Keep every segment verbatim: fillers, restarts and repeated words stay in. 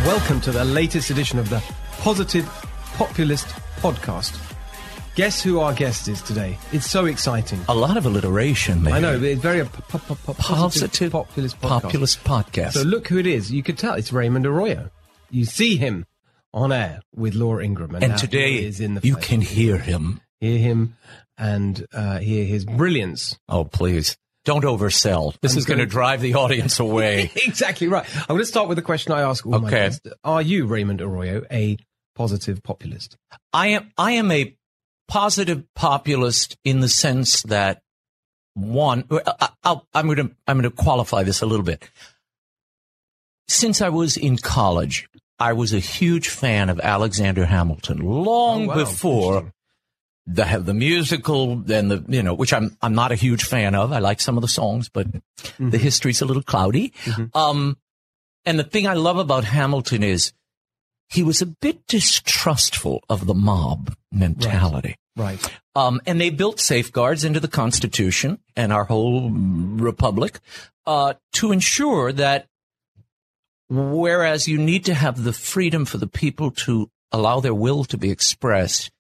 Welcome to the latest edition of the Positive Populist Podcast. Guess who our guest is today? It's so exciting. A lot of alliteration there. I know, but it's very a po- po- po- Positive Populist Podcast. Populist Podcast. So look who it is. You could tell it's Raymond Arroyo. You see him on air with Laura Ingraham. And, and now today he is in the you flesh. can hear him. Hear him and uh, hear his brilliance. Oh, please. Don't oversell. This I'm is going to drive the audience away. Exactly right. I'm going to start with the question I ask all my Okay. guests. Are you, Raymond Arroyo, a positive populist? I am I am a positive populist in the sense that, one, I, I'll, I'm going to I'm going to qualify this a little bit. Since I was in college, I was a huge fan of Alexander Hamilton long Oh, wow. before the the musical and the you know which I'm I'm not a huge fan of. I like some of the songs, but Mm-hmm. the history's a little cloudy. Mhm. Um, and the thing I love about Hamilton is he was a bit distrustful of the mob mentality. Right. Um, and they built safeguards into the Constitution and our whole republic uh, to ensure that whereas you need to have the freedom for the people to allow their will to be expressed,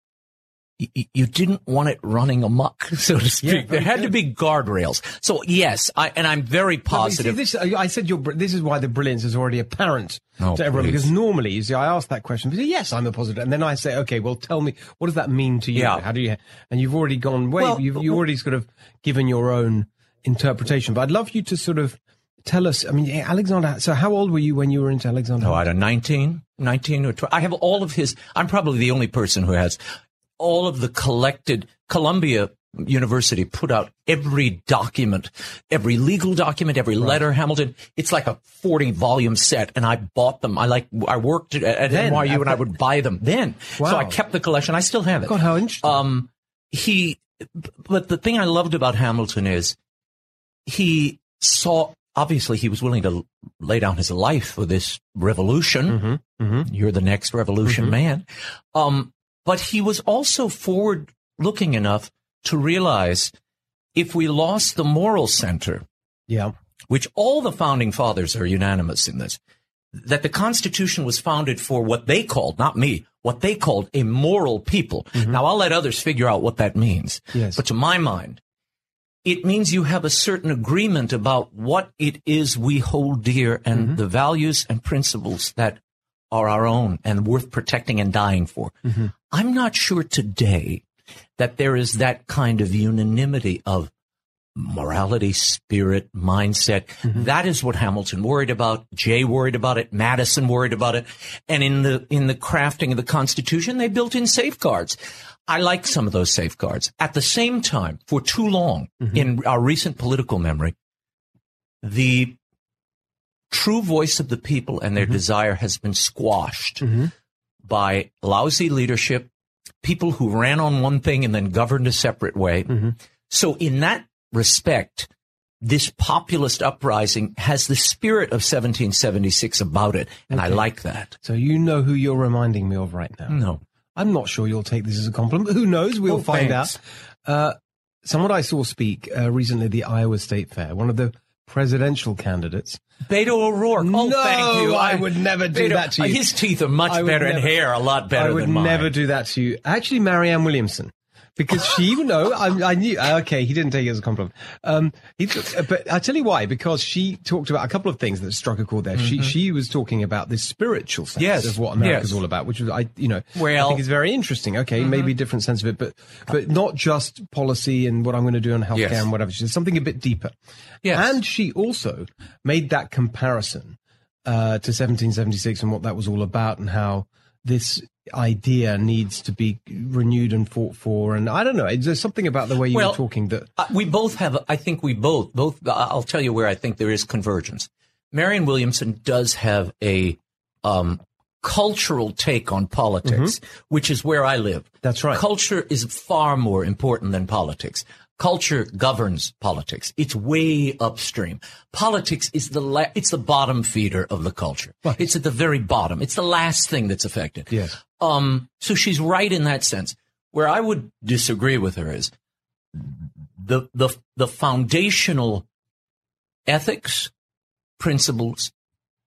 y- you didn't want it running amok, so to speak. Yeah, there very had to good. be guardrails. So, yes, I, and I'm very positive. No, you see, this, I said your, br- this is why the brilliance is already apparent Oh, to everyone. please. Because normally, you see, I ask that question. But yes, I'm a positive, and then I say, okay, well, tell me, what does that mean to you? Yeah. How do you? And you've already gone way. Well, you've you already sort of given your own interpretation. But I'd love you to sort of tell us. I mean, Alexander. So, how old were you when you were into Alexander? Oh, I don't nineteen, nineteen or twelve. I have all of his. I'm probably the only person who has all of the collected. Columbia University put out every document, every legal document, every letter. Hamilton. It's like a forty volume set, and I bought them. I like. I worked at, at Then, N Y U, at and I the- would buy them then. Wow. So I kept the collection. I still have it. God, how interesting. Um, he, but the thing I loved about Hamilton is he saw, obviously he was willing to lay down his life for this revolution. Mm-hmm. Mm-hmm. You're the next revolution Mhm. man. Um, but he was also forward looking enough to realize if we lost the moral center, Yeah. which all the founding fathers are unanimous in this, that the Constitution was founded for what they called, not me, what they called a moral people. Now, I'll let others figure out what that means. Yes. But to my mind, it means you have a certain agreement about what it is we hold dear and the values and principles that are our own and worth protecting and dying for. I'm not sure today that there is that kind of unanimity of morality, spirit, mindset. That is what Hamilton worried about. Jay worried about it. Madison worried about it. And in the in the crafting of the Constitution, they built in safeguards. I like some of those safeguards. At the same time, for too long in our recent political memory, the true voice of the people and their desire has been squashed by lousy leadership, people who ran on one thing and then governed a separate way. So in that respect, this populist uprising has the spirit of seventeen seventy-six about it, and I like that. So you know who you're reminding me of right now. No. I'm not sure you'll take this as a compliment. Who knows? We'll Oh, find thanks. out. Uh, someone I saw speak uh, recently at the Iowa State Fair, one of the presidential candidates. Beto O'Rourke. Oh, No, thank you. I would never do Beto- that to you. His teeth are much I would better and never- hair a lot better I would than mine. never do that to you. Actually, Marianne Williamson. Because she, even though I, I knew, okay, he didn't take it as a compliment. Um, he, but I tell you why, because she talked about a couple of things that struck a chord there. She, she was talking about this spiritual sense Yes, of what America's yes. all about, which was, I, you know, I Well- think is very interesting. Okay, maybe a different sense of it, but, but not just policy and what I'm going to do on healthcare Yes. and whatever. She's something a bit deeper. Yes. And she also made that comparison, uh, to seventeen seventy-six and what that was all about and how this idea needs to be renewed and fought for. And I don't know, there's something about the way you Well, were talking that... Uh, we both have, I think we both, both, I'll tell you where I think there is convergence. Marianne Williamson does have a um, cultural take on politics, which is where I live. That's right. Culture is far more important than politics. Culture governs politics. It's way upstream. Politics is the la- it's the bottom feeder of the culture. Right. It's at the very bottom. It's the last thing that's affected. Yes. Um, so she's right in that sense. Where I would disagree with her is the the the foundational ethics, principles,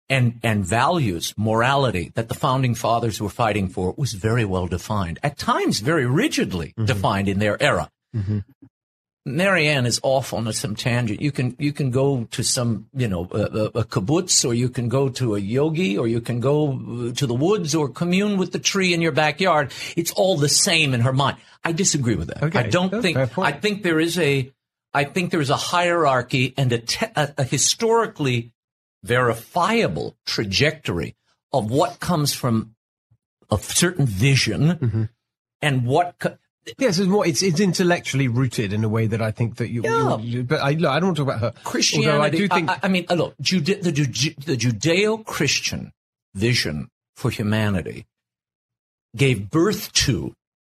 and and values, morality that the founding fathers were fighting for was very well defined, at times very rigidly mm-hmm. defined in their era. Mm-hmm. Marianne is off on some tangent. You can you can go to some, you know, a, a kibbutz, or you can go to a yogi, or you can go to the woods or commune with the tree in your backyard. It's all the same in her mind. I disagree with that. Okay. I don't That's think. I think there is a. I think there is a hierarchy and a, te- a, a historically verifiable trajectory of what comes from a certain vision mm-hmm. and what. Co- Yes, it's more. It's it's intellectually rooted in a way that I think that you. Yeah. you but I, look, I don't want to talk about her. Christianity. I do think. I, I mean, look, Jude, the, the Judeo-Christian vision for humanity gave birth to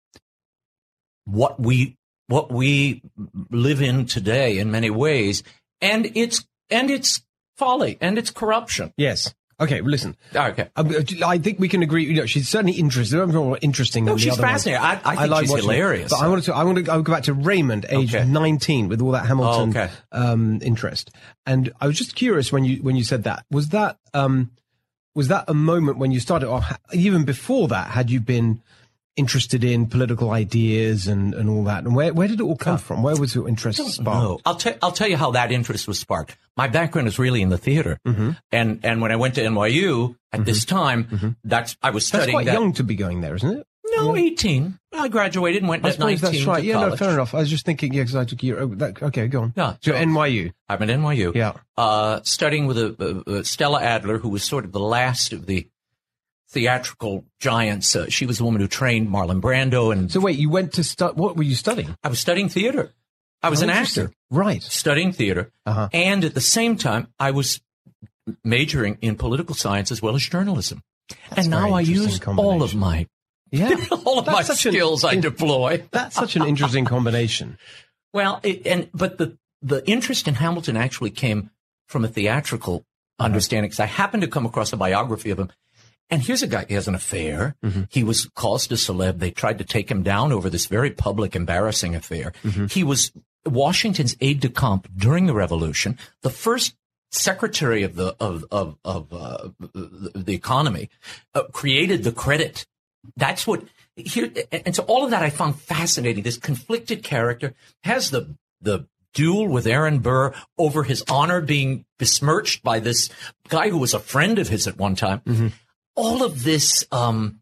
what we what we live in today in many ways, and it's and it's folly and it's corruption. Yes. Okay, well, listen. Okay. I think we can agree. You know, she's certainly interesting. I'm more interesting no, than she's the other fascinating. I, I think I like she's hilarious. But I wanted to. I want to. I will go back to Raymond, age okay. nineteen, with all that Hamilton oh, okay. um, interest. And I was just curious when you when you said that. Was that um, was that a moment when you started, or even before that? Had you been interested in political ideas and, and all that? And where where did it all come yeah. from? Where was your interest sparked? No. I'll tell I'll tell you how that interest was sparked. My background is really in the theater, mm-hmm. and and when I went to N Y U at mm-hmm. this time, mm-hmm. that's I was studying. That's quite that. young to be going there, isn't it? No, yeah. eighteen. I graduated and went I at nineteen. That's right. To yeah, college. no, fair enough. I was just thinking, yeah, because I took you. Oh, that, okay, go on. Yeah, so, so N Y U. I'm at N Y U. Yeah, uh, studying with a, a, a Stella Adler, who was sort of the last of the theatrical giants. Uh, she was the woman who trained Marlon Brando. And so, wait, you went to stu- What were you studying? I was studying theater. I was oh, an actor, right? Studying theater, uh-huh. and at the same time, I was majoring in political science as well as journalism. That's and now I use all of my, yeah, all of my skills an, I deploy. That's such an interesting combination. Well, it, and but the the interest in Hamilton actually came from a theatrical uh-huh. understanding, because I happened to come across a biography of him. And here's a guy, he has an affair. Mm-hmm. He was caused a celeb. They tried to take him down over this very public, embarrassing affair. Mm-hmm. He was Washington's aide-de-camp during the Revolution, the first secretary of the of of, of uh, the economy, uh, created the credit. That's what here. And so all of that I found fascinating. This conflicted character has the the duel with Aaron Burr over his honor being besmirched by this guy who was a friend of his at one time. Mm-hmm. All of this, um,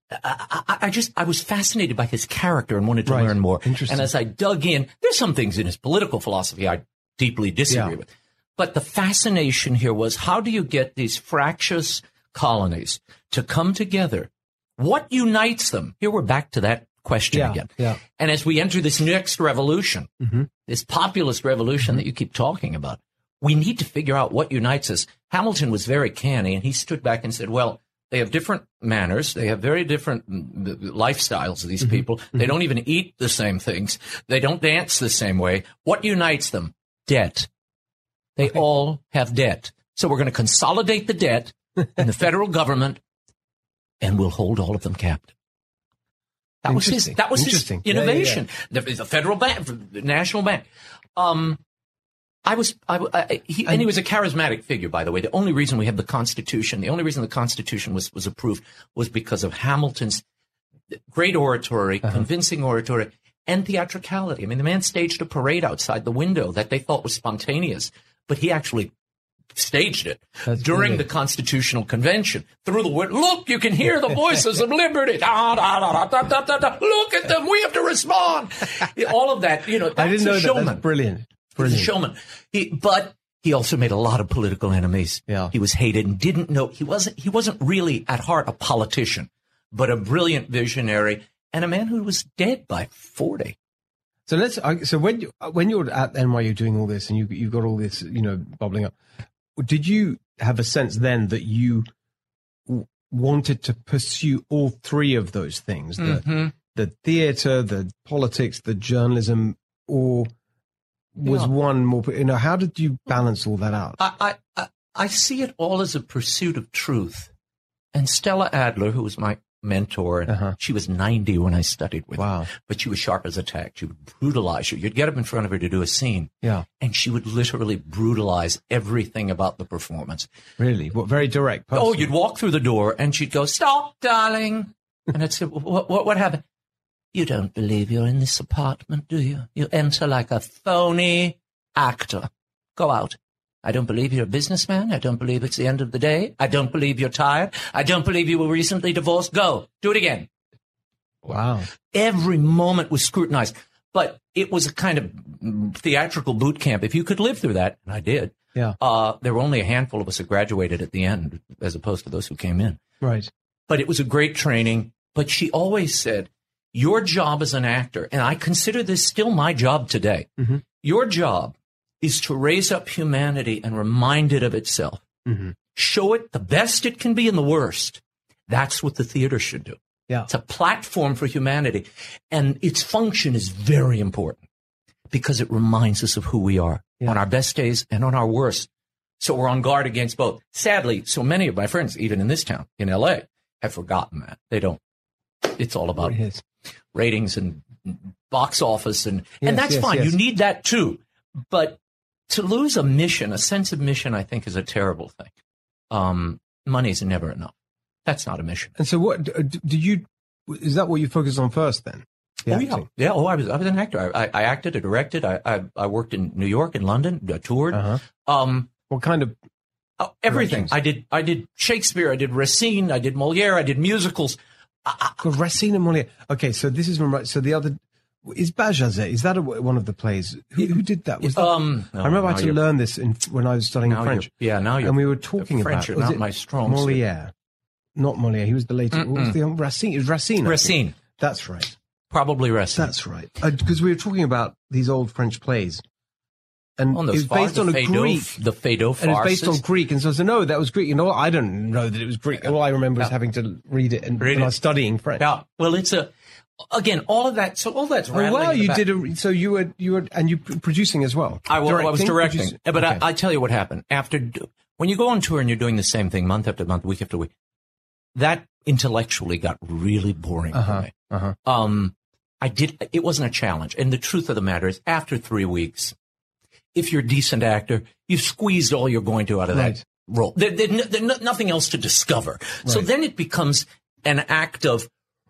I, I, I just, I was fascinated by his character and wanted to right. learn more. Interesting. And as I dug in, there's some things in his political philosophy I deeply disagree yeah. with. But the fascination here was, how do you get these fractious colonies to come together? What unites them? Here we're back to that question yeah, again. Yeah. And as we enter this next revolution, mm-hmm. this populist revolution mm-hmm. that you keep talking about, we need to figure out what unites us. Hamilton was very canny, and he stood back and said, well, they have different manners. They have very different lifestyles, these mm-hmm. people. Mm-hmm. They don't even eat the same things. They don't dance the same way. What unites them? Debt. They okay. all have debt. So we're going to consolidate the debt in the federal government, and we'll hold all of them captive. That was his, that was his innovation. Yeah, yeah, yeah. The, the federal bank, the national bank. Um, I was, I, I, he, and he was a charismatic figure, by the way. The only reason we have the Constitution, the only reason the Constitution was, was approved was because of Hamilton's great oratory, uh-huh. convincing oratory, and theatricality. I mean, the man staged a parade outside the window that they thought was spontaneous, but he actually staged it That's during brilliant. the Constitutional Convention. Through the window, look, you can hear the voices of liberty. Da, da, da, da, da, da, da. Look at them. We have to respond. All of that, you know, that's I didn't know a showman. That. That's brilliant. Brilliant. He's a showman. He, but he also made a lot of political enemies. Yeah. He was hated and didn't know. He wasn't, he wasn't really at heart a politician, but a brilliant visionary and a man who was dead by forty. So let's, so when you, when you're at N Y U doing all this and you, you've got all this, you know, bubbling up, did you have a sense then that you w- wanted to pursue all three of those things? The, mm-hmm. the theater, the politics, the journalism, or was yeah. one more, you know, how did you balance all that out? I, I, I see it all as a pursuit of truth. And Stella Adler, who was my mentor. And Uh-huh. she was ninety when I studied with Wow. her. But she was sharp as a tack. She would brutalize you. You'd get up in front of her to do a scene. Yeah. And she would literally brutalize everything about the performance. Really? What, very direct. Oh, personal. you'd walk through the door and she'd go, "Stop, darling." And I'd say, what, what, what happened? "You don't believe you're in this apartment, do you? You enter like a phony actor. Go out. I don't believe you're a businessman. I don't believe it's the end of the day. I don't believe you're tired. I don't believe you were recently divorced. Go. Do it again." Wow. Every moment was scrutinized. But it was a kind of theatrical boot camp. If you could live through that, and I did, Yeah. uh, there were only a handful of us who graduated at the end, as opposed to those who came in. Right. But it was a great training. But she always said, your job as an actor, and I consider this still my job today, Mm-hmm. your job is to raise up humanity and remind it of itself. Mm-hmm. Show it the best it can be and the worst. That's what the theater should do. Yeah. It's a platform for humanity. And its function is very important because it reminds us of who we are Yeah. on our best days and on our worst. So we're on guard against both. Sadly, so many of my friends, even in this town, in L A, have forgotten that. They don't. It's all about It is. ratings and box office. And, Yes, and that's yes, fine. yes. You need that too. But to lose a mission, a sense of mission, I think is a terrible thing. Um, money's never enough. That's not a mission. And so what, d- d- did you, is that what you focused on first then? The Oh, yeah. acting? Yeah. Oh, I was, I was an actor. I, I, I acted, I directed. I, I, I worked in New York and London, I toured. Uh-huh. Um, What kind of, oh, everything. Directions. I did, I did Shakespeare. I did Racine. I did Moliere. I did musicals. God, Racine and Molière. Okay, so this is from, so the other, is Bajazet, is that a, one of the plays? Who, who did that? Was that Um, no, I remember I now had to you're- learn this in, when I was studying now French. you're- Yeah. Now you're, And we were talking French about are was not it my strong suit. Molière. Not Molière. He was the later. What was the Racine? It was Racine. I think. Racine. That's right. Probably Racine. That's right. Because we were talking about these old French plays, and On it those was based the on a Feydeau, Greek. the Feydeau And it's based on farces. Greek, and so I said, no, that was Greek. You know, I don't know that it was Greek. All I remember is having to read it and Read when it. I was studying French. Yeah. Well, it's a, again, all of that. So all that's Oh, rattling wow, in the you back. did a, so you were, you were, and you pr- producing as well. I, wa- I was directing. Producing? But Okay. I, I tell you what happened. After, do- when you go on tour and you're doing the same thing month after month, week after week, that intellectually got really boring Uh-huh, for me. uh-huh. Um, I did, it wasn't a challenge. And the truth of the matter is, after three weeks, if you're a decent actor, you've squeezed all you're going to out of Right. that role. There, there, there's no- nothing else to discover. So Right. then it becomes an act of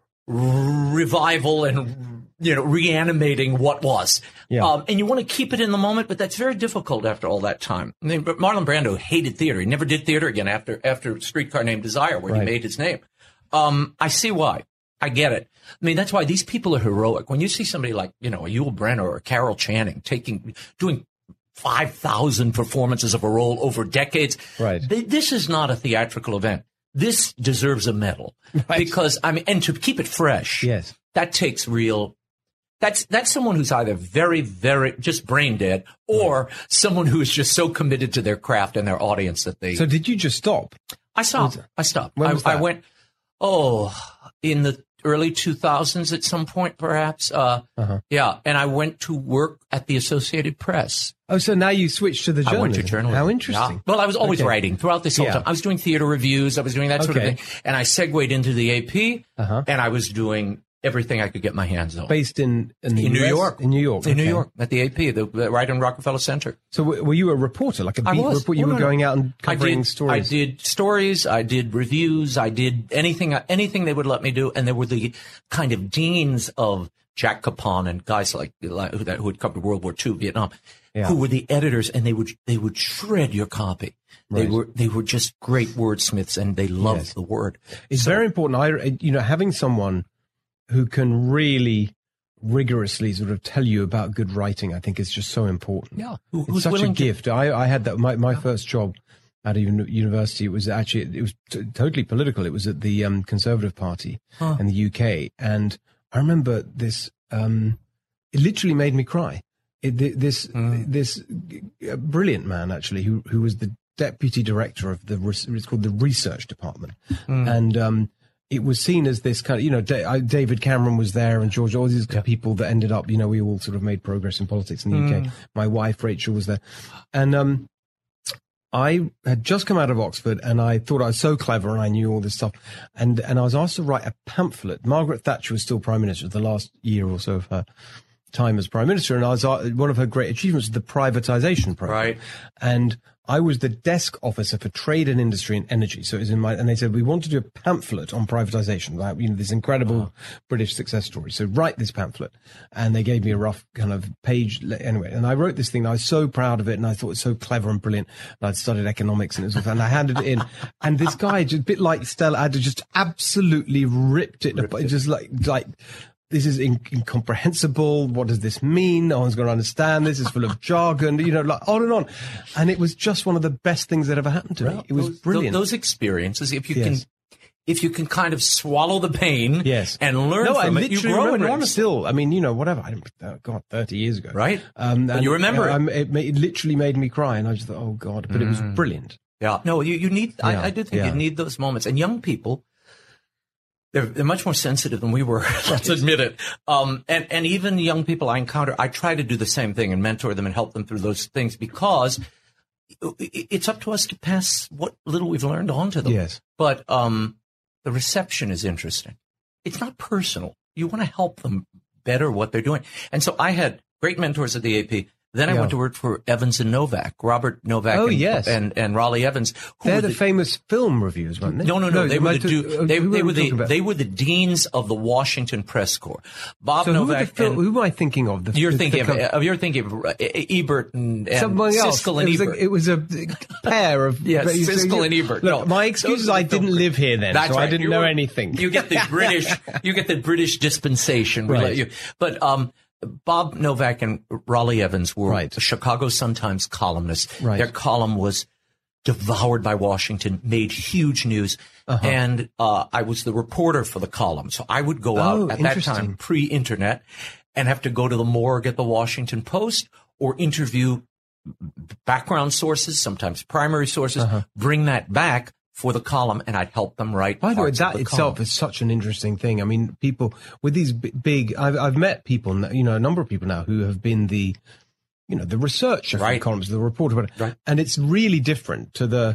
revival and, you know, reanimating what was. Yeah. Um, and you want to keep it in the moment, but that's very difficult after all that time. I mean, but Marlon Brando hated theater. He never did theater again after, after Streetcar Named Desire, where Right. he made his name. Um, I see why. I get it. I mean, that's why these people are heroic. When you see somebody like, you know, a Yul Brynner or a Carol Channing taking, doing five thousand performances of a role over decades. Right. th- This is not a theatrical event. This deserves a medal. Right. Because, I mean, and to keep it fresh. Yes. That takes real, that's, that's someone who's either very, very, just brain dead or someone who is just so committed to their craft and their audience that they, So did you just stop? I stopped. I stopped. When I, was I that? went, oh, in the early two thousands at some point, perhaps. Uh, Uh-huh. Yeah. And I went to work at the Associated Press. Oh, so now you switched to the journalism. I went to journalism. How interesting. Yeah. Well, I was always Okay. writing throughout this whole Yeah. time. I was doing theater reviews. I was doing that sort Okay. of thing. And I segued into the A P, Uh-huh. and I was doing everything I could get my hands on. Based in in, the In New U S? York. In New York. In New okay. York, at the A P, the, the, right in Rockefeller Center. So w- were you a reporter, like a I beat was. reporter? You Oh, were no, no. going out and I covering did, stories. I did stories. I did reviews. I did anything, anything they would let me do. And there were the kind of deans of Jack Capon and guys like, like who, that, who had covered World War Two, Vietnam, Yeah. who were the editors, and they would they would shred your copy. They Right. were they were just great wordsmiths, and they loved Yes. the word. It's So- very important. I, you know, having someone who can really rigorously sort of tell you about good writing, I think is just so important. Yeah, who, It's who's such a willing to gift. I, I had that. My, my first job at a uni- university, it was actually, it was t- totally political. It was at the um, Conservative Party Huh. in the U K. And I remember this, um, it literally made me cry. It, th- this, Mm. this uh, brilliant man, actually, who, who was the deputy director of the, res- it's called the research department. Mm. And, um, it was seen as this kind of, you know, Da- I- David Cameron was there and George, all these people that ended up, you know, we all sort of made progress in politics in the U K. Mm. My wife, Rachel, was there. And, um, I had just come out of Oxford and I thought I was so clever and I knew all this stuff. And, and I was asked to write a pamphlet. Margaret Thatcher was still Prime Minister the last year or so of her time as Prime Minister. And I was, uh, one of her great achievements was the privatization program. Right. And I was the desk officer for trade and industry and energy. So it was in my, and they said, we want to do a pamphlet on privatization, like, you know, this incredible wow. British success story. So write this pamphlet. And they gave me a rough kind of page. Anyway, and I wrote this thing. And I was so proud of it. And I thought it was so clever and brilliant. And I'd studied economics and it was, and I handed it in. And this guy, just a bit like Stella, had just absolutely ripped it, ripped it. just like, like, this is in- incomprehensible. What does this mean? No one's going to understand. This is full of jargon, you know, like on and on. And it was just one of the best things that ever happened to well, me. It was those, brilliant. Those experiences, if you yes. can, if you can kind of swallow the pain yes. and learn no, from I it, you grow remember in it still. I mean, you know, whatever. I oh God, thirty years ago. Right. Um, but and, you remember uh, it. it. It literally made me cry. And I just thought, oh God, but mm. it was brilliant. Yeah. No, you, you need, yeah. I, I do think yeah. you need those moments. And young people, They're, they're much more sensitive than we were. Let's admit it. Um, and, and even young people I encounter, I try to do the same thing and mentor them and help them through those things because it's up to us to pass what little we've learned on to them. Yes. But, um, the reception is interesting. It's not personal. You want to help them better what they're doing. And so I had great mentors at the A P. Then I yeah. went to work for Evans and Novak, Robert Novak oh, and, yes. and, and Raleigh Evans. Who They're the, the famous film reviewers, weren't they? No, no, no. no they, were the, to, they, they, they were the about? they were the deans of the Washington Press Corps. Bob so Novak. Who, film, and, who am I thinking of? The, you're the, thinking the, of you're thinking of uh, Ebert and, and somebody else. Siskel and it Ebert. A, it was a pair of yes, Siskel and Ebert. Look, no, my excuse is I didn't live here then, That's so right. I didn't you know were, anything. You get the British, you get the British dispensation. We right. let you, but um. Bob Novak and Raleigh Evans were right. Chicago Sun-Times columnists. Right. Their column was devoured by Washington, made huge news. Uh-huh. And uh, I was the reporter for the column. So I would go out oh, at that time, pre-internet, and have to go to the morgue at the Washington Post or interview background sources, sometimes primary sources, uh-huh. bring that back for the column, and I'd help them write. By the way, that the itself column. is such an interesting thing. I mean, people with these big, I've, I've met people, you know, a number of people now who have been the, you know, the researcher for right. the columns, the reporter, right. and it's really different to the,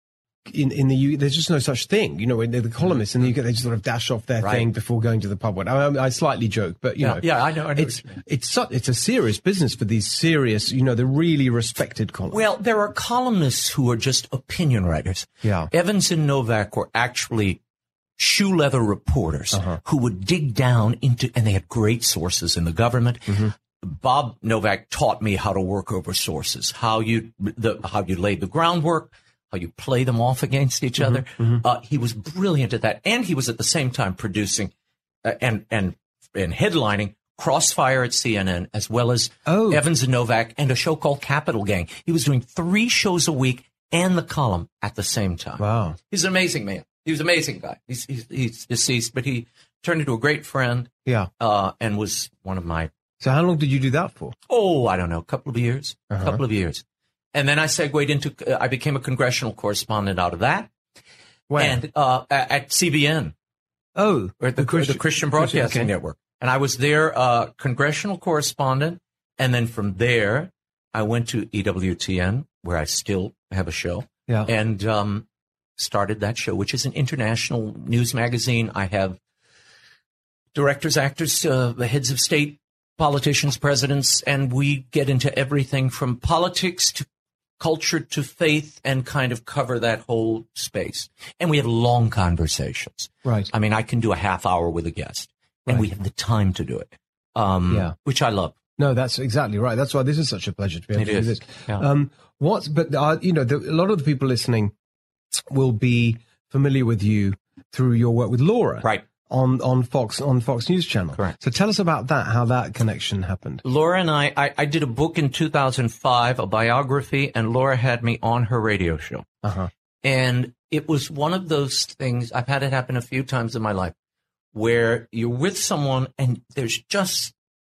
in, in the U, there's just no such thing, you know, when they're the columnists and you get, they just sort of dash off their right. thing before going to the public. I, I, I slightly joke, but you yeah, know, yeah, I know, I know it's, it's, su- it's a serious business for these serious, you know, the really respected columnists. Well, there are columnists who are just opinion writers. Yeah. Evans and Novak were actually shoe leather reporters uh-huh. who would dig down into, and they had great sources in the government. Mm-hmm. Bob Novak taught me how to work over sources, how you, the, how you lay the groundwork, how you play them off against each mm-hmm, other. Mm-hmm. Uh, he was brilliant at that. And he was at the same time producing uh, and, and, and headlining Crossfire at C N N, as well as oh. Evans and Novak and a show called Capital Gang. He was doing three shows a week and the column at the same time. Wow. He's an amazing man. He was an amazing guy. He's, he's, he's deceased, but he turned into a great friend. Yeah. Uh, and was one of my. So how long did you do that for? Oh, I don't know. A couple of years. A uh-huh. couple of years. And then I segued into, uh, I became a congressional correspondent out of that. Where? And uh, at C B N. Oh. Or the, the, Christian, the Christian Broadcasting Christian, okay. Network. And I was there, uh, congressional correspondent. And then from there, I went to E W T N, where I still have a show. Yeah. And um, started that show, which is an international news magazine. I have directors, actors, uh, the heads of state, politicians, presidents, and we get into everything from politics to culture to faith and kind of cover that whole space. And we have long conversations. Right. I mean, I can do a half hour with a guest, and right. we have the time to do it, um, yeah. which I love. No, that's exactly right. That's why this is such a pleasure to be able it to is. do this. Yeah. Um, what's, but, uh, you know, the, a lot of the people listening will be familiar with you through your work with Laura. Right. On, on Fox, on Fox News Channel. Correct. So tell us about that, how that connection happened. Laura and I, I, I did a book in two thousand five, a biography, and Laura had me on her radio show. Uh-huh. And it was one of those things, I've had it happen a few times in my life, where you're with someone and there's just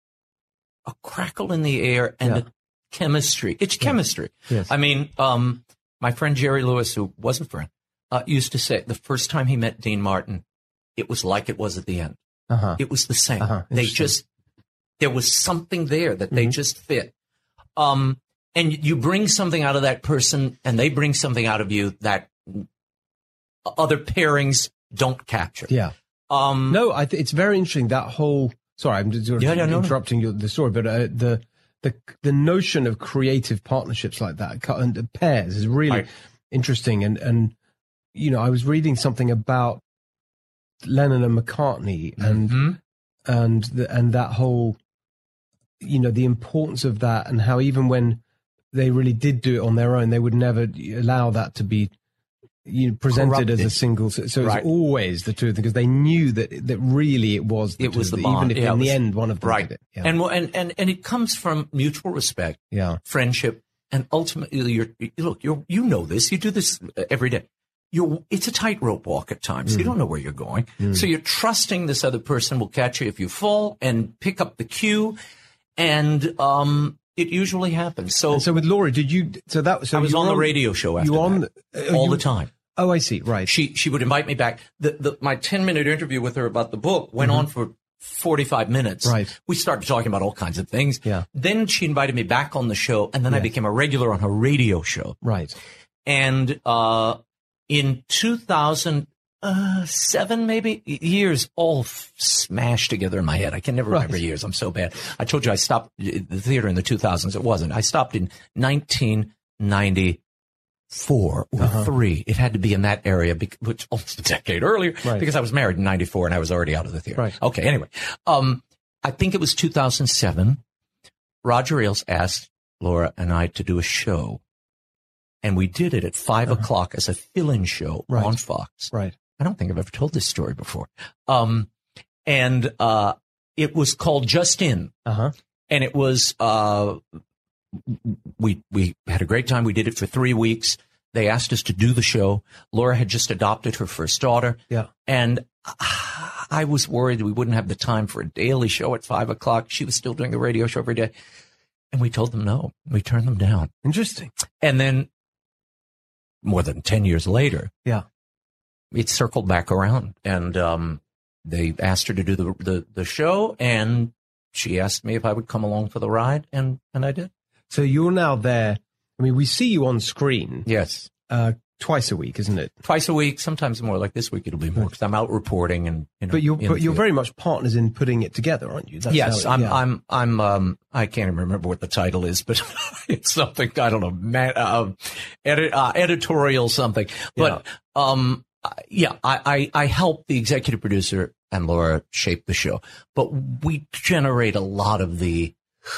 a crackle in the air and yeah. a chemistry. It's chemistry. Yes. I mean, um, my friend Jerry Lewis, who was a friend, uh, used to say the first time he met Dean Martin, it was like it was at the end. Uh-huh. It was the same. Uh-huh. They just, there was something there that they mm-hmm. just fit. Um, and you bring something out of that person, and they bring something out of you that other pairings don't capture. Yeah. Um, no, I th- it's very interesting, that whole, sorry, I'm just sort of yeah, yeah, no, interrupting you, the story, but uh, the, the, the notion of creative partnerships like that and pairs is really right. interesting. And, and, you know, I was reading something about Lennon and McCartney and, mm-hmm. and, the, and that whole, you know, the importance of that, and how even when they really did do it on their own, they would never allow that to be, you know, presented Corrupted. as a single. So, so right. it's always the two of them, because they knew that that really it was the it was the them, bond. even if yeah, in was, the end one of them right. did it. Yeah. And, and and and it comes from mutual respect, yeah, friendship, and ultimately, you're look, you you know this, you do this every day. You, it's a tightrope walk at times. Mm. You don't know where you're going, mm. so you're trusting this other person will catch you if you fall and pick up the cue, and um. It usually happens. So, and so with Laura, did you? So that so I was on, on the on, radio show after you on that, uh, all you, the time. Oh, I see. Right. She she would invite me back. The, the my ten minute interview with her about the book went mm-hmm. on for forty-five minutes. Right. We started talking about all kinds of things. Yeah. Then she invited me back on the show, and then yes. I became a regular on her radio show. Right. And uh, in two thousand seven, maybe years all f- smashed together in my head. I can never remember right. years. I'm so bad. I told you I stopped the theater in the two thousands. It wasn't. I stopped in nineteen ninety-four or uh-huh. three. It had to be in that area, because, which almost a decade earlier, right. because I was married in ninety-four and I was already out of the theater. Right. Okay. Anyway, um, I think it was two thousand seven. Roger Ailes asked Laura and I to do a show, and we did it at five uh-huh. o'clock as a fill-in show right. on Fox. Right. I don't think I've ever told this story before. Um, and uh, it was called Just In. Uh-huh. And it was, uh, we we had a great time. We did it for three weeks. They asked us to do the show. Laura had just adopted her first daughter. Yeah. And I was worried we wouldn't have the time for a daily show at five o'clock. She was still doing the radio show every day. And we told them no. We turned them down. Interesting. And then more than ten years later. Yeah. It circled back around, and um, they asked her to do the, the the show, and she asked me if I would come along for the ride, and, and I did. So you're now there. I mean, we see you on screen. Yes. Uh, twice a week, isn't it? Twice a week, sometimes more. Like this week, it'll be more because I'm out reporting, and you know. But you're but you're very much partners in putting it together, aren't you? That's yes, it, I'm. Yeah. I'm. I'm. Um, I can't even remember what the title is, but it's something I don't know, man, uh, edit, uh, editorial something. But yeah. um. Uh, yeah, I, I, I help the executive producer and Laura shape the show, but we generate a lot of the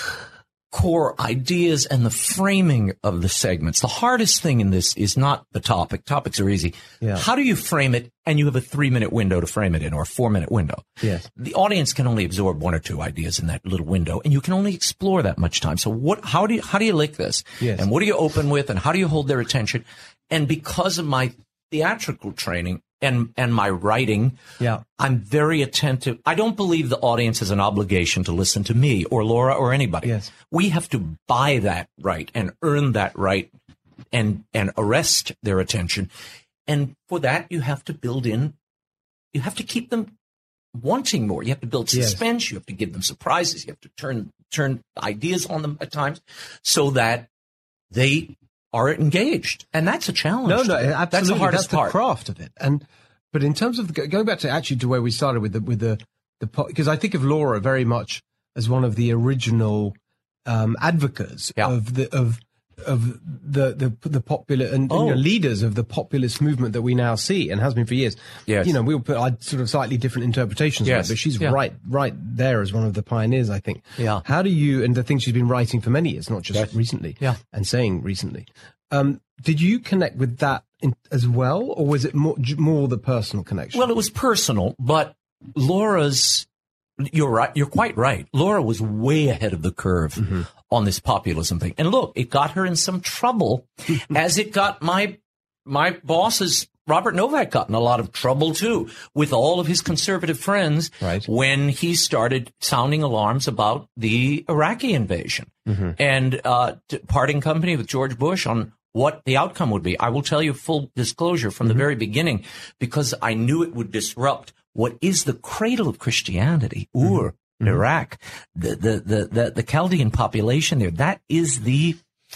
core ideas and the framing of the segments. The hardest thing in this is not the topic. Topics are easy. Yeah. How do you frame it? And you have a three minute window to frame it in, or a four minute window. Yes. The audience can only absorb one or two ideas in that little window, and you can only explore that much time. So what, how do you, how do you lick this? Yes. And what do you open with, and how do you hold their attention? And because of my theatrical training and and my writing, yeah, I'm very attentive. I don't believe the audience has an obligation to listen to me or Laura or anybody. Yes. We have to buy that right and earn that right and and arrest their attention. And for that, you have to build in, you have to keep them wanting more. You have to build suspense. Yes. You have to give them surprises. You have to turn turn ideas on them at times so that they are engaged, and that's a challenge. No, no, absolutely. That's the hardest that's part. The craft of it. And but in terms of the, going back to actually to where we started with the with the the because I think of Laura very much as one of the original um, advocates yeah. of the of of the the the popular and oh. you know, leaders of the populist movement that we now see and has been for years. Yes. You know, we'll put I'd sort of slightly different interpretations yes. of it, but she's yeah. right right there as one of the pioneers, I think. Yeah. How do you and the things she's been writing for many years, not just yes. recently. Yeah. And saying recently. Um, did you connect with that in, as well, or was it more more the personal connection? Well, it was personal, but Laura's. You're right. You're quite right. Laura was way ahead of the curve mm-hmm. on this populism thing. And look, it got her in some trouble, as it got my my bosses. Robert Novak got in a lot of trouble too with all of his conservative friends right. when he started sounding alarms about the Iraqi invasion mm-hmm. and uh, parting company with George Bush on what the outcome would be. I will tell you full disclosure from mm-hmm. the very beginning, because I knew it would disrupt what is the cradle of Christianity, Ur, mm-hmm. Iraq, the, the, the, the, the Chaldean population there. That is the,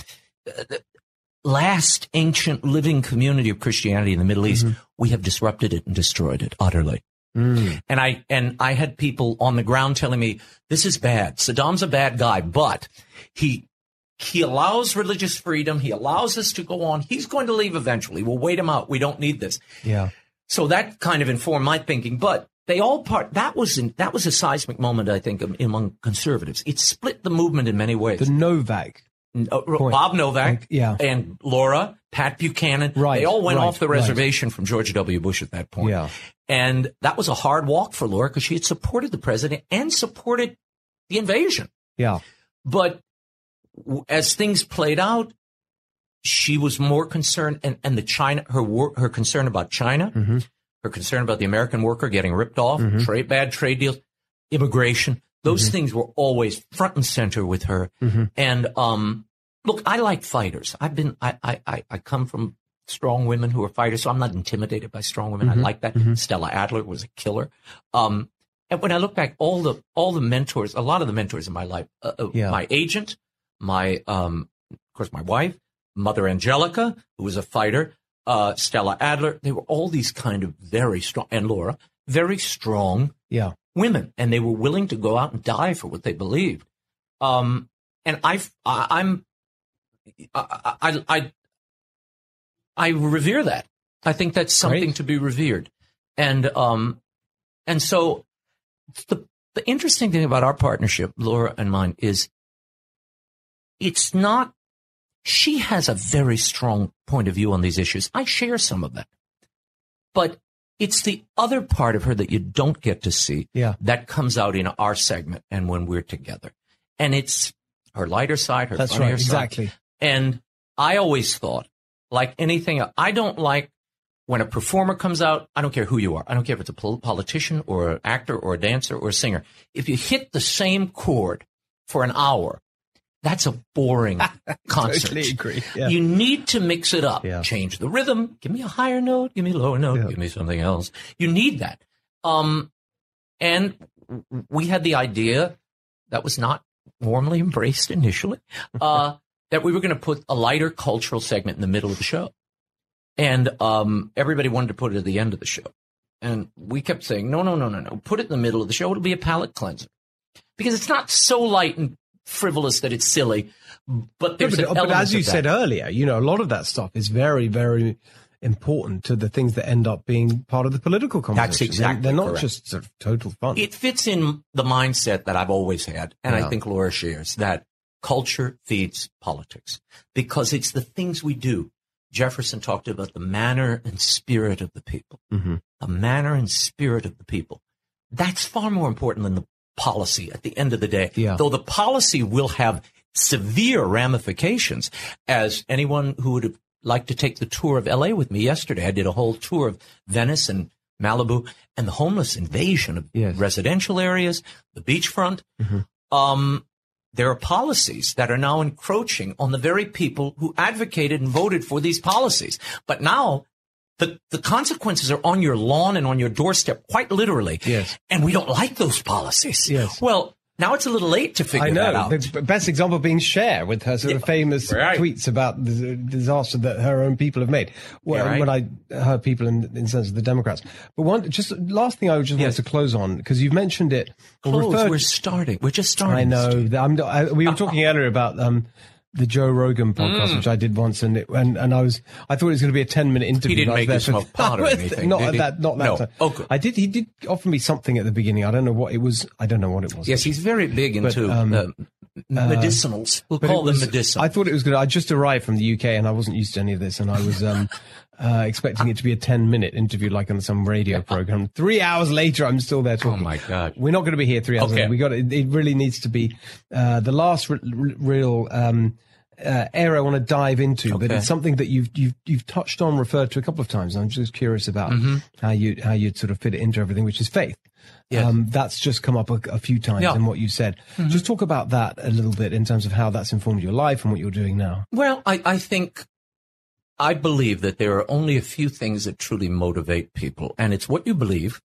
the last ancient living community of Christianity in the Middle East, mm-hmm. we have disrupted it and destroyed it utterly. Mm. And I and I had people on the ground telling me, this is bad. Saddam's a bad guy, but he he allows religious freedom. He allows us to go on. He's going to leave eventually. We'll wait him out. We don't need this. Yeah. So that kind of informed my thinking. But they all part. That was in, that was a seismic moment, I think, among conservatives. It split the movement in many ways. The Novak. Uh, Bob Novak, like, yeah. and Laura, Pat Buchanan, right, they all went right, off the reservation right. from George W. Bush at that point. Yeah. And that was a hard walk for Laura because she had supported the president and supported the invasion. Yeah. But as things played out, she was more concerned, and, and the China, her work, her concern about China, mm-hmm. her concern about the American worker getting ripped off, mm-hmm. trade, bad trade deals, immigration. Those mm-hmm. things were always front and center with her. Mm-hmm. And um, look, I like fighters. I've been, I, I, I come from strong women who are fighters, so I'm not intimidated by strong women. Mm-hmm. I like that. Mm-hmm. Stella Adler was a killer. Um, and when I look back, all the all the mentors, a lot of the mentors in my life, uh, yeah. my agent, my, um, of course, my wife, Mother Angelica, who was a fighter, uh, Stella Adler, they were all these kind of very strong, and Laura, very strong. Yeah. Women, and they were willing to go out and die for what they believed. Um, and I've, I, I'm, I, I, I, I revere that. I think that's something Great. to be revered. And, um, and so the, the interesting thing about our partnership, Laura and mine, is it's not, she has a very strong point of view on these issues. I share some of that, but it's the other part of her that you don't get to see yeah. that comes out in our segment and when we're together. And it's her lighter side, her That's funnier right, side. exactly. And I always thought, like anything, I don't like when a performer comes out, I don't care who you are. I don't care if it's a politician or an actor or a dancer or a singer. If you hit the same chord for an hour, that's a boring concert. Totally agree. Yeah. You need to mix it up. Yeah. Change the rhythm. Give me a higher note. Give me a lower note. Yeah. Give me something else. You need that. Um, and we had the idea that was not warmly embraced initially, uh, that we were going to put a lighter cultural segment in the middle of the show. And um, everybody wanted to put it at the end of the show. And we kept saying, no, no, no, no, no. Put it in the middle of the show. It'll be a palate cleanser. Because it's not so light and frivolous that it's silly, but there's no, but, an but as you of that. said earlier, you know, a lot of that stuff is very, very important to the things that end up being part of the political conversation. That's exactly They're not correct. just sort of total fun. It fits in the mindset that I've always had, and yeah. I think Laura shares, that culture feeds politics because it's the things we do. Jefferson talked about the manner and spirit of the people. Mm-hmm. The manner and spirit of the people. That's far more important than the policy at the end of the day. Yeah. Though the policy will have severe ramifications, as anyone who would have liked to take the tour of L A with me yesterday, I did a whole tour of Venice and Malibu and the homeless invasion of yes. residential areas, the beachfront. Mm-hmm. Um, there are policies that are now encroaching on the very people who advocated and voted for these policies. But now the, the consequences are on your lawn and on your doorstep, quite literally. Yes. And we don't like those policies. Yes. Well, now it's a little late to figure I know. that out. The best example being Cher with her sort of Yeah, famous right. tweets about the disaster that her own people have made. Well, Yeah, right. When I heard people in, in sense of the Democrats. But one, just last thing I just Yes. wanted to close on, because you've mentioned it. or Close, referred- we're starting. We're just starting. I know. Steve. I'm, not- I, we were talking earlier about um, the Joe Rogan podcast, Mm. which I did once, and it, and, and I was I thought it was going to be a ten minute interview. He didn't I was make there you for- smoke pot or anything, Not did at he? that. Not that. No. time. Oh, good. I did. He did offer me something at the beginning. I don't know what it was. I don't know what it was. Yes, he's very big into But, um, uh, medicinals. We'll But call it was- them medicinal. I thought it was good. I just arrived from the U K and I wasn't used to any of this, and I was um, uh, expecting it to be a ten minute interview, like on some radio program. Three hours later, I'm still there talking. Oh my God! We're not going to be here three hours Okay. later. We got it. It really needs to be uh, the last re- re- real. Um, Uh, area I want to dive into, but Okay. it's something that you've you've you've touched on, referred to a couple of times. And I'm just curious about Mm-hmm. how you how you sort of fit it into everything, which is faith. Yes. Um, that's just come up a, a few times Yeah. in what you said. Mm-hmm. Just talk about that a little bit in terms of how that's informed your life and what you're doing now. Well, I, I think I believe that there are only a few things that truly motivate people, and it's what you believe,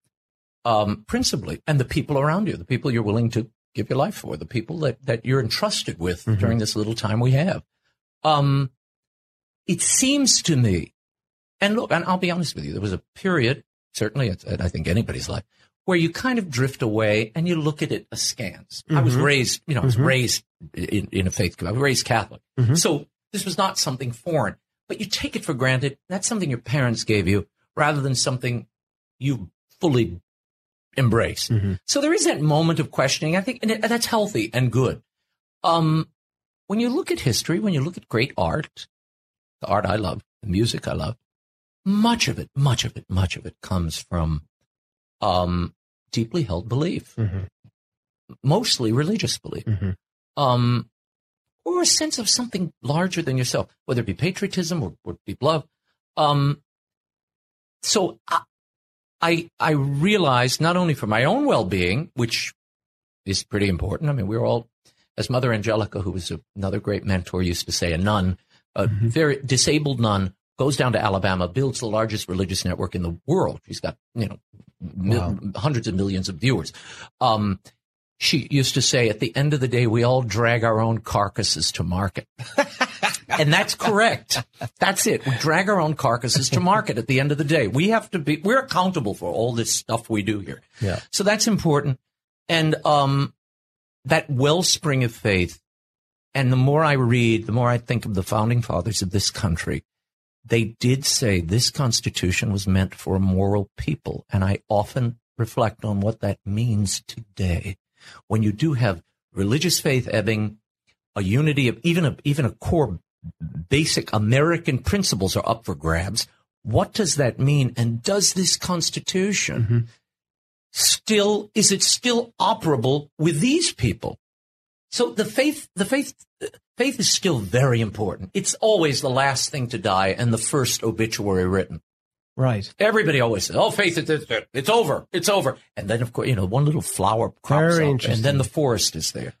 um, principally, and the people around you, the people you're willing to give your life for, the people that, that you're entrusted with Mm-hmm. during this little time we have. Um, it seems to me, and look, and I'll be honest with you, there was a period, certainly it's, I think anybody's life, where you kind of drift away and you look at it askance. Mm-hmm. I was raised, you know, I was mm-hmm. raised in, in a faith, I was raised Catholic. Mm-hmm. So this was not something foreign, but you take it for granted. That's something your parents gave you rather than something you fully embrace. Mm-hmm. So there is that moment of questioning, I think, and that's healthy and good. Um, when you look at history, when you look at great art, the art I love, the music I love, much of it, much of it, much of it comes from um, deeply held belief, mm-hmm. mostly religious belief, mm-hmm. um, or a sense of something larger than yourself, whether it be patriotism or, or deep love. Um, so I, I, I realized not only for my own well-being, which is pretty important. I mean, we're all, as Mother Angelica, who was a, another great mentor, used to say, a nun, a mm-hmm. very disabled nun, goes down to Alabama, builds the largest religious network in the world. She's got, you know, wow. mil- hundreds of millions of viewers. Um, she used to say, at the end of the day, we all drag our own carcasses to market. And that's correct. That's it. We drag our own carcasses to market at the end of the day. We have to be, we're accountable for all this stuff we do here. Yeah. So that's important. And, um, that wellspring of faith. And the more I read, the more I think of the founding fathers of this country. They did say this Constitution was meant for a moral people. And I often reflect on what that means today. When you do have religious faith ebbing, a unity of even a, even a core basic American principles are up for grabs. What does that mean? And does this Constitution mm-hmm. still, is it still operable with these people? So the faith, the faith, faith is still very important. It's always the last thing to die and the first obituary written. Right. Everybody always says, oh, faith, it's, it's over. It's over. And then, of course, you know, one little flower crops very up and then the forest is there.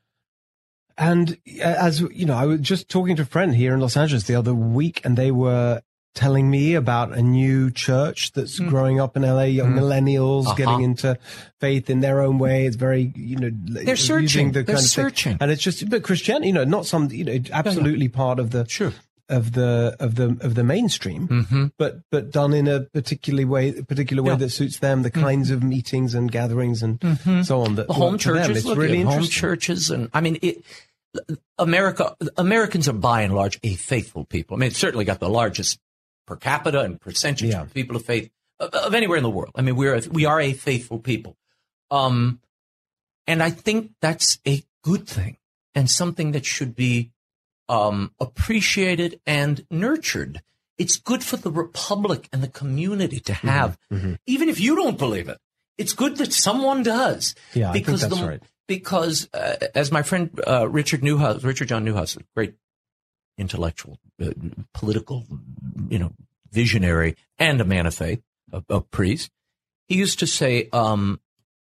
And as you know, I was just talking to a friend here in Los Angeles the other week, and they were telling me about a new church that's mm. growing up in L A, young mm. millennials uh-huh. getting into faith in their own way. It's very, you know, they're searching. The they're kind of searching. Thing. And it's just, but Christianity, you know, not some, you know, absolutely yeah. part of the, sure. of the, of the, of the mainstream, mm-hmm. but, but done in a particularly way, particular way yeah. that suits them, the kinds mm-hmm. of meetings and gatherings and mm-hmm. so on. That the home churches, them. It's look, really home interesting. churches. And I mean, it, America, Americans are by and large a faithful people. I mean, it's certainly got the largest per capita and percentage yeah. of people of faith of, of anywhere in the world. I mean, we're a, we are a faithful people, um, and I think that's a good thing and something that should be um, appreciated and nurtured. It's good for the republic and the community to have, mm-hmm. even if you don't believe it. It's good that someone does. Yeah, because I think that's the, right. Because uh, as my friend uh, Richard Newhouse, Richard John Newhouse, a great intellectual, uh, political, you know, visionary, and a man of faith, a, a priest, he used to say, um,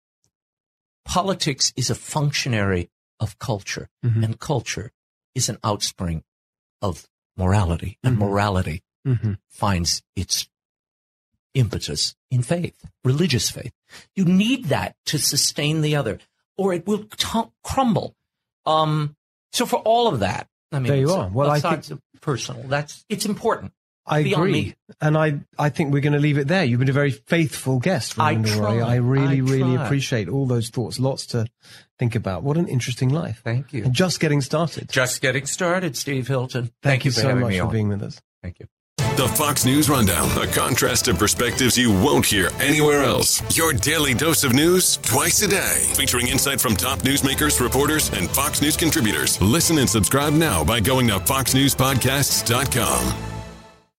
politics is a functionary of culture, mm-hmm. and culture is an outspring of morality, and mm-hmm. morality mm-hmm. finds its impetus in faith, religious faith. You need that to sustain the other, or it will t- crumble. Um, so for all of that, I mean, there you are. Well, I think of personal. That's it's important. I agree, me. and I I think we're going to leave it there. You've been a very faithful guest, Reverend Roy. I really, I really appreciate all those thoughts. Lots to think about. What an interesting life. Thank you. And just getting started. Just getting started, Steve Hilton. Thank, Thank you, you so much for on. being with us. Thank you. The Fox News Rundown, a contrast of perspectives you won't hear anywhere else. Your daily dose of news twice a day, featuring insight from top newsmakers, reporters, and Fox News contributors. Listen and subscribe now by going to fox news podcasts dot com.